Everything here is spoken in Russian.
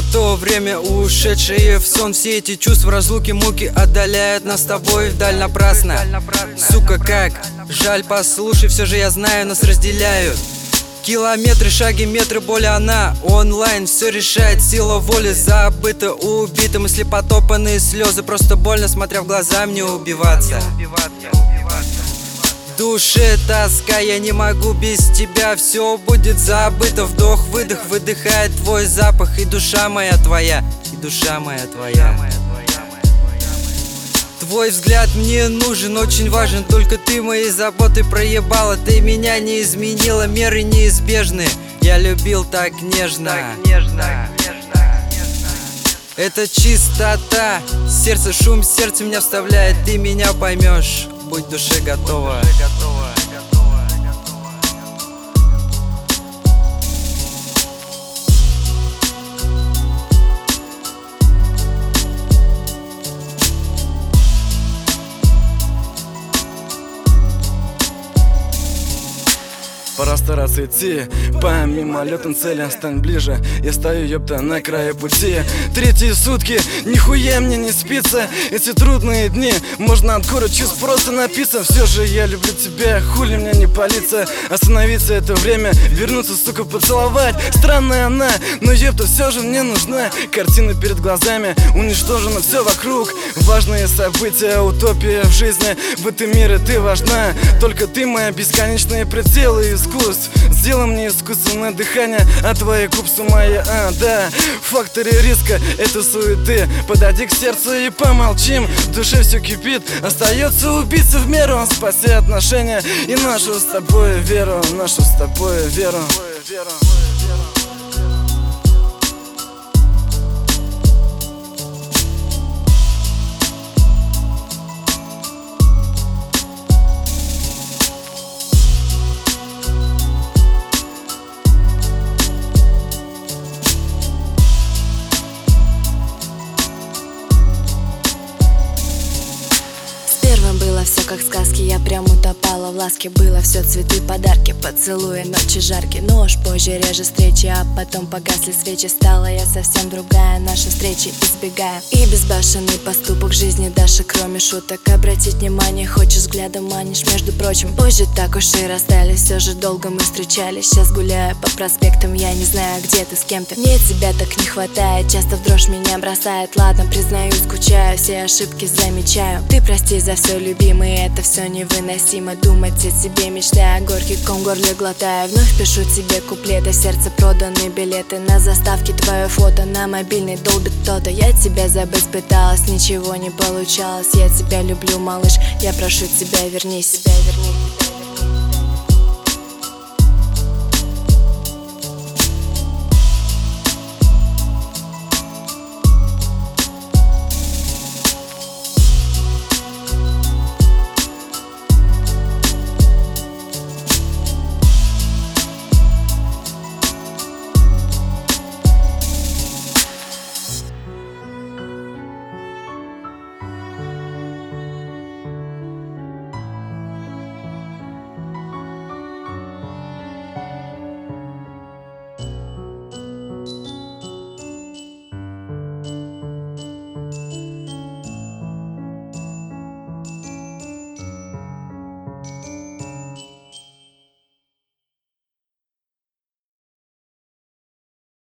то время ушедшие в сон. Все эти чувства, разлуки, муки отдаляют нас с тобой вдаль напрасно. Сука, как жаль, послушай, все же я знаю, нас разделяют километры, шаги, метры, боли, она онлайн. Все решает сила воли, забыто, убито, мысли потопанные, слезы. Просто больно, смотря в глаза, мне убиваться. В душе тоска, я не могу без тебя, все будет забыто. Вдох, выдох, выдыхает твой запах. И душа моя твоя, и душа моя твоя. Твой взгляд мне нужен, очень важен. Только ты мои заботы проебала. Ты меня не изменила, меры неизбежны. Я любил так нежно. Это чистота, сердце, шум сердца меня вставляет. Ты меня поймешь, будь в душе готова. Пора стараться идти по мимолетным целям, стань ближе. Я стою, ёпта, на краю пути. Третьи сутки, нихуя мне не спится. Эти трудные дни, можно от горя чувств просто напиться. Все же я люблю тебя, хули мне не палиться. Остановиться это время, вернуться, сука, поцеловать. Странная она, но ёпта, все же мне нужна. Картина перед глазами, уничтожено все вокруг. Важные события, утопия в жизни. В этом мире ты важна, только ты моя бесконечные пределы искусств. Сделай мне искусственное дыхание, а твои губ с ума я, да. Факторы риска, это суеты. Подойди к сердцу и помолчим. В душе все кипит, остается убийца в меру. Спаси отношения и нашу с тобой веру, нашу с тобой веру. Было все как в сказке, я прям утопала в ласке. Было все цветы, подарки, поцелуи, ночи жаркие. Но уж позже реже встречи, а потом погасли свечи. Стала я совсем другая, наши встречи избегая. И безбашенный поступок жизни Даша, кроме шуток. Обратить внимание хочешь, взглядом манишь, между прочим. Позже так уж и расстались, все же долго мы встречались. Сейчас гуляю по проспектам, я не знаю, где ты, с кем ты. Мне тебя так не хватает, часто в дрожь меня бросает. Ладно, признаю, скучаю, все ошибки замечаю. Ты прости за все, любимый, это все невыносимо. Думать о тебе, мечтая, горький ком в горле глотая. Вновь пишу тебе куплеты, сердце проданы билеты. На заставке твое фото, на мобильный долбит кто-то. Я тебя забыть пыталась, ничего не получалось. Я тебя люблю, малыш, я прошу тебя, вернись.